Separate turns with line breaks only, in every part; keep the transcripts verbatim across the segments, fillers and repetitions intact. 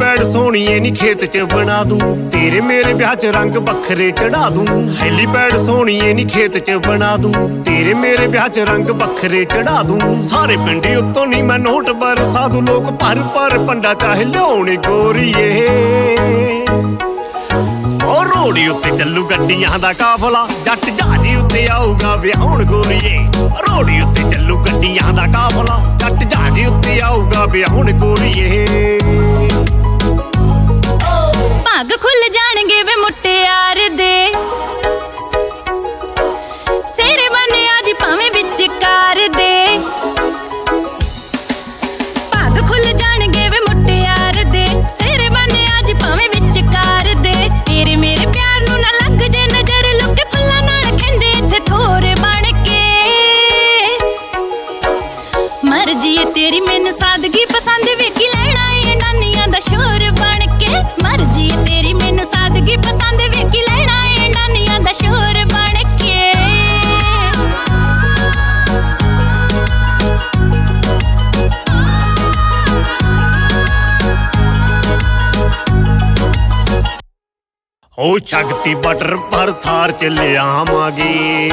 Helipad ਸੋਹਣੀਏ ਨੀ ਖੇਤ ਚ ਬਣਾ ਦੂੰ, ਤੇਰੇ ਮੇਰੇ ਵਿਆਹ ਚ ਰੰਗ ਵੱਖਰੇ ਚੜਾ ਦੂੰ। ਹੈਲੀਪੈਡ ਸੋਹਣੀਏ ਨੀ ਖੇਤ ਚ ਬਣਾ ਦੂੰ, ਤੇਰੇ ਮੇਰੇ ਵਿਆਹ ਚ ਰੰਗ ਵੱਖਰੇ ਚੜਾ ਦੂੰ। ਸਾਰੇ ਪਿੰਡ ਉੱਤੋਂ ਨੀ ਮੈਂ ਨੋਟ ਬਰਸਾ ਦੂੰ, ਲੋਕ ਭਰ ਭਰ ਪੰਡਾ ਚਾਹੇ ਲਿਆਉਣੀ ਗੋਰੀਏ। ਉਹ ਰੋੜੀ ਉੱਤੇ ਚੱਲੂ ਗੱਡੀਆਂ ਦਾ ਕਾਫਲਾ, ਜੱਟ ਜਹਾਜ਼ ਉੱਤੇ ਆਊਗਾ ਵਿਆਹੁਣ ਗੋਰੀਏ। ਰੋੜੀ ਉੱਤੇ ਚੱਲੂ ਗੱਡੀਆਂ ਦਾ ਕਾਫਲਾ, ਜੱਟ ਜਹਾਜ਼ ਉੱਤੇ ਆਊਗਾ ਵਿਆਹੁਣ ਗੋਰੀਏ।
ਭਾਗ ਖੁੱਲ ਜਾਣਗੇ ਵੇ ਮੁਟਿਆਰ ਦੇ, ਸਿਰੇ ਬੰਨੇ ਅੱਜ ਭਾਵੇਂ ਵਿੱਚ ਕਾਰ ਦੇ। ਭਾਗ ਖੁੱਲ ਜਾਣਗੇ ਵੇ ਮੁਟਿਆਰ ਦੇ, ਸਿਰੇ ਬੰਨੇ ਅੱਜ ਭਾਵੇਂ ਵਿੱਚ ਕਾਰ ਦੇ। ਤੇਰੇ ਮੇਰੇ ਪਿਆਰ ਨੂੰ ਨਾ ਲੱਗ ਜੇ ਨਜ਼ਰ, ਲੁੱਕੇ ਫੁੱਲਾਂ ਨਾਲ ਕਹਿੰਦੇ ਇੱਥੇ ਥੋਰ ਬਣ ਕੇ। ਮਰਜ਼ੀ ਏ ਤੇਰੀ ਮੈਨੂੰ ਸਾਦਗੀ ਪਸੰਦ, ਵੇਖੀ ਲੈਣਾ ਏ ਨਾਨੀਆਂ ਦਾ ਸ਼ੋਰ ਬਣ ਕੇ। ਮਰਜ਼ੀ ਏ ਤੇਰੀ ਮੈਨੂੰ ਸਾਦਗੀ ਪਸੰਦ, ਵੇਖੀ ਲੈਣਾ ਏ ਨਾਨੀਆਂ ਦਾ ਸ਼ੋਰ ਬਣ ਕੇ।
ਉਹ ਸ਼ਕਤੀ ਬਟਰ ਪਰ ਥਾਰ ਚ ਲਿਆਵਾਂਗੇ,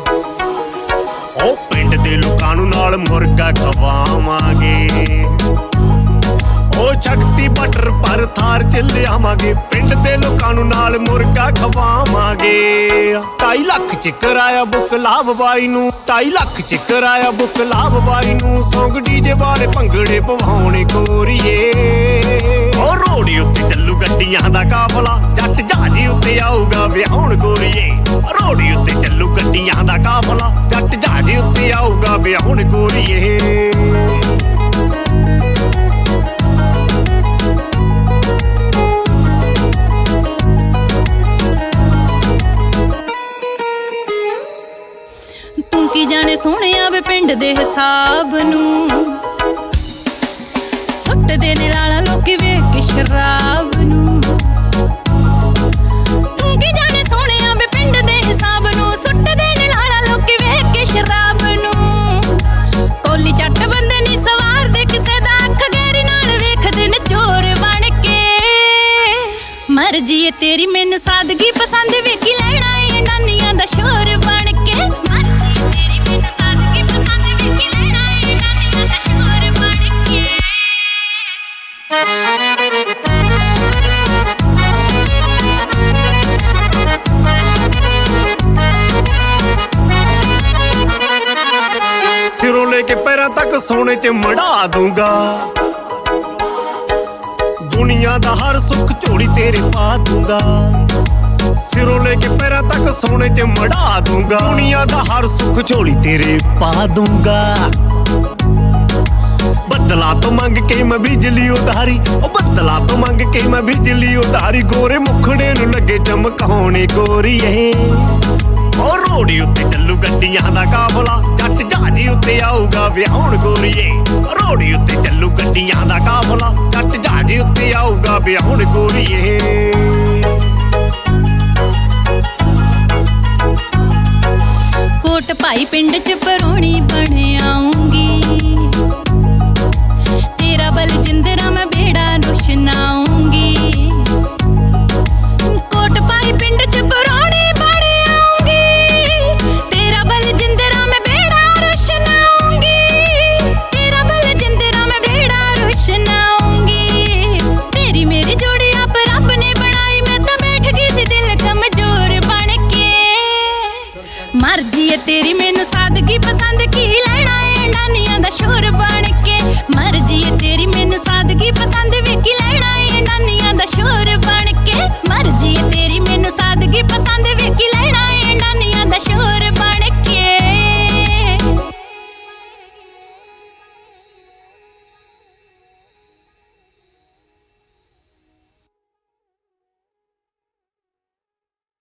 ਉਹ ਪਿੰਡ ਦੇ ਲੋਕਾਂ ਨੂੰ ਨਾਲ ਮੁਰਗਾ ਖਵਾਵਾਂਗੇ। ਉਹ ਸ਼ਕਤੀ ਬਟਰ ਪਰ ਥਾਰ ਚ ਲਿਆਵਾਂਗੇ, ਪਿੰਡ ਦੇ ਲੋਕਾਂ ਨੂੰ ਨਾਲ ਮੁਰਗਾ ਖਵਾਵਾਂਗੇ। ਢਾਈ ਲੱਖ ਚ ਕਰਾਇਆ ਬੁੱਕ ਲਾਭ ਬਾਈ ਨੂੰ, ਢਾਈ ਲੱਖ ਚ ਕਰਾਇਆ ਬੁੱਕ ਲਾਭ ਬਾਈ ਨੂੰ। ਸੌਂਗ ਡੀਜੇ ਵਾਲੇ ਭੰਗੜੇ ਪਵਾਉਣੇ ਗੋਰੀਏ। ਉਹ ਰੋੜੀ ਉੱਤੇ ਚੱਲੂ ਗੱਡੀਆਂ ਦਾ ਕਾਫਲਾ, ਜੱਟ ਜਹਾਜ਼ ਉੱਤੇ ਆਊਗਾ ਵਿਆਹੁਣ ਗੋਰੀਏ। ਰੋੜੀ ਉੱਤੇ ਚੱਲੂ ਗੱਡੀਆਂ ਦਾ ਕਾਫਲਾ, ਜੱਟ ਜਹਾਜ਼ ਉੱਤੇ ਆਊਗਾ ਵਿਆਹੁਣ ਗੋਰੀਏ।
ਤੂੰ ਕੀ ਜਾਣੇ ਸੋਹਣਿਆ ਵੇ ਪਿੰਡ ਦੇ ਹਿਸਾਬ ਨੂੰ, ਸੁੱਟਦੇ ਨੇ ਲਾਲਾ ਲੋਕੀ ਵੇਖ ਕੇ ਸ਼ਰਾਬ ਨੂੰ। ਤੂੰ ਕੀ ਜਾਣੇ ਸੋਹਣਿਆ ਵੇ ਪਿੰਡ ਦੇ ਹਿਸਾਬ ਨੂੰ, ਸੁੱਟਦੇ ਨੇ ਲਾਲਾ ਲੋਕੀ ਵੇਖ ਕੇ ਸ਼ਰਾਬ ਨੂੰ। ਕੋਲੀ ਚੱਟ ਬੰਦੇ ਨੀ ਸਵਾਰਦੇ ਕਿਸੇ ਦਾ, ਅੱਖ ਗਹਿਰੀ ਨਾਲ ਵੇਖਦੇ ਨੇ ਚੋਰ ਬਣ ਕੇ। ਮਰਜ਼ੀ ਏ ਤੇਰੀ ਮੈਨੂੰ ਸਾਦਗੀ ਪਸੰਦ, ਵੇਖੀ ਲੈਣਾ ਏ ਨਾਨੀਆਂ ਦਾ ਸ਼ੋਰ ਬਣ ਕੇ। ਮਰਜ਼ੀ ਏ ਤੇਰੀ ਮੈਨੂੰ ਸਾਦਗੀ ਪਸੰਦ, ਵੇਖੀ ਲੈਣਾ ਏ ਨਾਨੀਆਂ ਦਾ ਸ਼ੋਰ ਬਣ ਕੇ।
ਸਿਰੋਂ ਲੈ ਕੇ ਪੈਰਾਂ ਤੱਕ ਸੋਨੇ ਚ ਮੜਾ ਦੂੰਗਾ, ਦੁਨੀਆ ਦਾ ਹਰ ਸੁੱਖ ਝੋਲੀ ਤੇਰੇ ਪਾ ਦੂੰਗਾ। ਸਿਰੋਂ ਲੈ ਕੇ ਪੈਰਾਂ ਤੱਕ ਸੋਨੇ ਚ ਮੜਾ ਦੂੰਗਾ, ਦੁਨੀਆ ਦਾ ਹਰ ਸੁੱਖ ਝੋਲੀ ਤੇਰੇ ਪਾ ਦੂੰਗਾ। ਬੱਦਲਾਂ ਤੋਂ ਮੰਗ ਕੇ ਮੈਂ ਬਿਜਲੀ ਉਧਾਰੀ, ਉਹ ਬੱਦਲਾਂ ਤੋਂ ਮੰਗ ਕੇ ਮੈਂ ਬਿਜਲੀ ਉਧਾਰੀ। ਗੋਰੇ ਮੁਖੜੇ ਨੂੰ ਲੱਗੇ ਚਮਕਾਉਣੇ ਗੋਰੀਏ। ਉਹ ਰੋੜੀ ਉੱਤੇ ਚੱਲੂ ਗੱਡੀਆਂ ਦਾ ਕਾਫਲਾ, ਜੱਟ ਜਹਾਜ਼ ਉੱਤੇ ਆਊਗਾ ਵਿਆਹੁਣ ਗੋਰੀਏ। ਰੋੜੀ ਉੱਤੇ ਚੱਲੂ ਗੱਡੀਆਂ ਦਾ ਕਾਫਲਾ, ਜੱਟ ਜਹਾਜ਼ ਉੱਤੇ ਆਊਗਾ ਵਿਆਹੁਣ ਗੋਰੀਏ।
ਕੋਟ ਭਾਈ ਪਿੰਡ ਚ ਪਰੋਣੀ ਬਣ ਆਉਂਗੀ, ਤੇਰਾ ਬਲ ਜਿੰਦਰਾ ਮੈਂ ਬੇੜਾ ਰੁਸ਼ਨਾਉਂਗੀ। ਕੋਟ ਭਾਈ ਪਿੰਡ ਚ ਪਰੋਣੀ ਬਣ ਆਉਂਗੀ, ਤੇਰਾ ਬਲ ਜਿੰਦਰਾ ਮੈਂ ਬੇੜਾ ਰੁਸ਼ਨਾਉਂਗੀ। ਤੇਰਾ ਬਲ ਜਿੰਦਰਾ ਮੈਂ ਬੇੜਾ ਰੁਸ਼ਨਾਉਂਗੀ। ਤੇਰੀ ਮੇਰੀ ਜੋੜੀ ਆਪ ਰੱਬ ਨੇ ਬਣਾਈ, ਮੈਂ ਤਾਂ ਬੈਠ ਗਈ ਸੀ ਦਿਲ ਕਮਜ਼ੋਰ ਬਣ ਕੇ। ਮਰਜ਼ੀ ਏ ਤੇਰੀ ਮੈਨੂੰ ਸਾਦਗੀ ਪਸੰਦ, ਕੀ ਲੈਣਾ ਏ ਨਾਨੀਆਂ ਦਾ ਸ਼ੋਰ ਬਣ